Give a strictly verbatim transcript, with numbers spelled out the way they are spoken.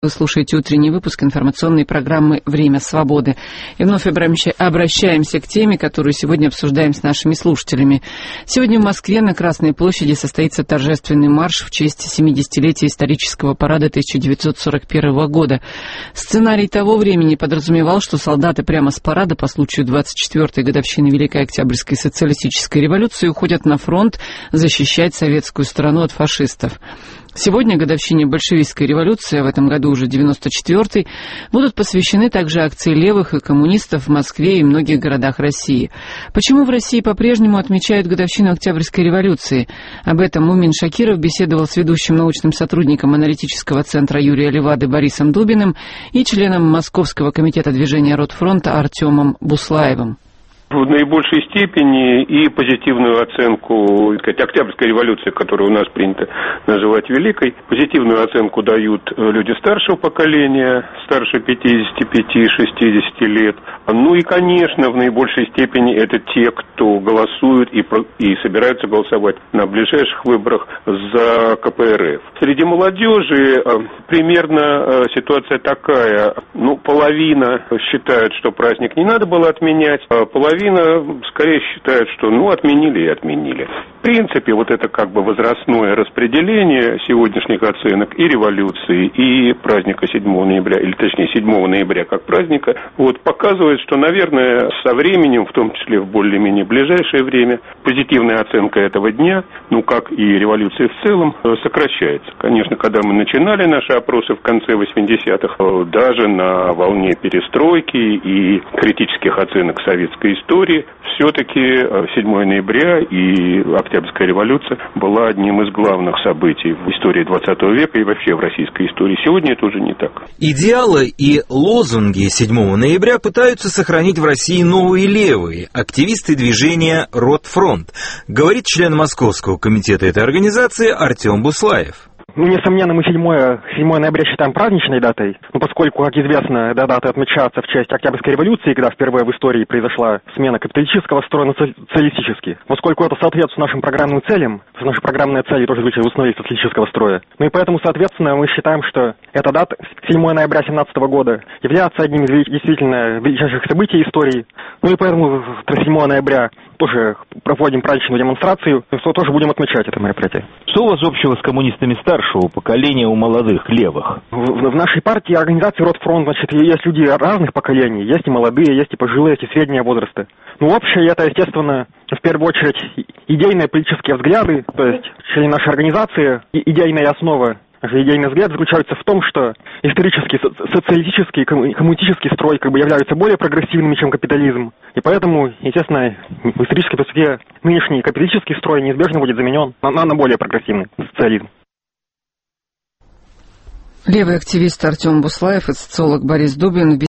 Вы слушаете утренний выпуск информационной программы «Время свободы». И вновь обращаемся к теме, которую сегодня обсуждаем с нашими слушателями. Сегодня в Москве на Красной площади состоится торжественный марш в честь семидесятилетия исторического парада тысяча девятьсот сорок первого года. Сценарий того времени подразумевал, что солдаты прямо с парада по случаю двадцать четвёртой годовщины Великой Октябрьской социалистической революции уходят на фронт защищать советскую страну от фашистов. Сегодня годовщине большевистской революции, а в этом году уже девяносто четвёртой, будут посвящены также акции левых и коммунистов в Москве и многих городах России. Почему в России по-прежнему отмечают годовщину Октябрьской революции? Об этом Мумин Шакиров беседовал с ведущим научным сотрудником аналитического центра Юрия Левады Борисом Дубиным и членом Московского комитета движения Ротфронта Артемом Буслаевым. В наибольшей степени и позитивную оценку, так сказать, Октябрьской революции, которую у нас принято называть Великой, позитивную оценку дают люди старшего поколения, старше пятидесяти пяти — шестидесяти лет. Ну и, конечно, в наибольшей степени это те, кто голосуют и, и собираются голосовать на ближайших выборах за ка пэ эр эф. Среди молодежи примерно ситуация такая. Ну, половина считает, что праздник не надо было отменять, а половина скорее считают, что ну отменили и отменили. В принципе, вот это как бы возрастное распределение сегодняшних оценок и революции, и праздника седьмого ноября, или точнее седьмого ноября как праздника, вот показывает, что, наверное, со временем, в том числе в более-менее ближайшее время, позитивная оценка этого дня, ну как и революции в целом, сокращается. Конечно, когда мы начинали наши опросы в конце восьмидесятых, даже на волне перестройки и критических оценок советской истории, истории, все-таки седьмого ноября и Октябрьская революция была одним из главных событий в истории двадцатого века и вообще в российской истории. Сегодня это уже не так. Идеалы и лозунги седьмого ноября пытаются сохранить в России новые левые, активисты движения Ротфронт, говорит член Московского комитета этой организации Артем Буслаев. Ну, несомненно, мы седьмого ноября считаем праздничной датой, но поскольку, как известно, эта дата отмечается в честь Октябрьской революции, когда впервые в истории произошла смена капиталистического строя на социалистический. Поскольку это соответствует нашим программным целям, наши программные цели тоже звучат в установке социалистического строя. Ну и поэтому, соответственно, мы считаем, что эта дата, седьмого ноября две тысячи семнадцатого года, является одним из действительно величайших событий истории. Ну и поэтому седьмого ноября тоже проводим праздничную демонстрацию, что тоже будем отмечать это мероприятие. Что у вас общего с коммунистами старшего поколения у молодых, левых? В, в нашей партии, организации Ротфронт, значит, есть люди разных поколений, есть и молодые, есть и пожилые, есть и среднего возраста. Ну, общее это, естественно, в первую очередь, идейные политические взгляды, то есть члены нашей организации, идейная основа. Идейный взгляд заключается в том, что исторический, социалистический, коммунистический строй как бы являются более прогрессивными, чем капитализм. И поэтому, естественно, в исторической перспективе нынешний капиталистический строй неизбежно будет заменен на, на более прогрессивный социализм. Левый активист Артем Буслаев и социолог Борис Дубин